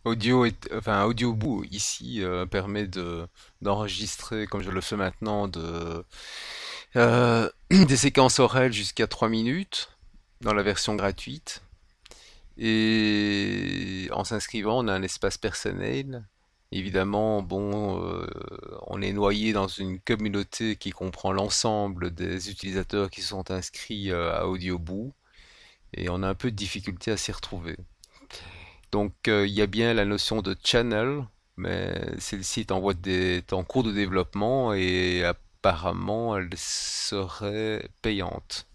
Audioboo ici permet d'enregistrer, comme je le fais maintenant, des séquences orales jusqu'à 3 minutes dans la version gratuite. Et en s'inscrivant, on a un espace personnel. Évidemment, bon, on est noyé dans une communauté qui comprend l'ensemble des utilisateurs qui sont inscrits à Audioboo et on a un peu de difficulté à s'y retrouver. Donc, il y a bien la notion de channel, mais celle-ci est en cours de développement et apparemment elle serait payante.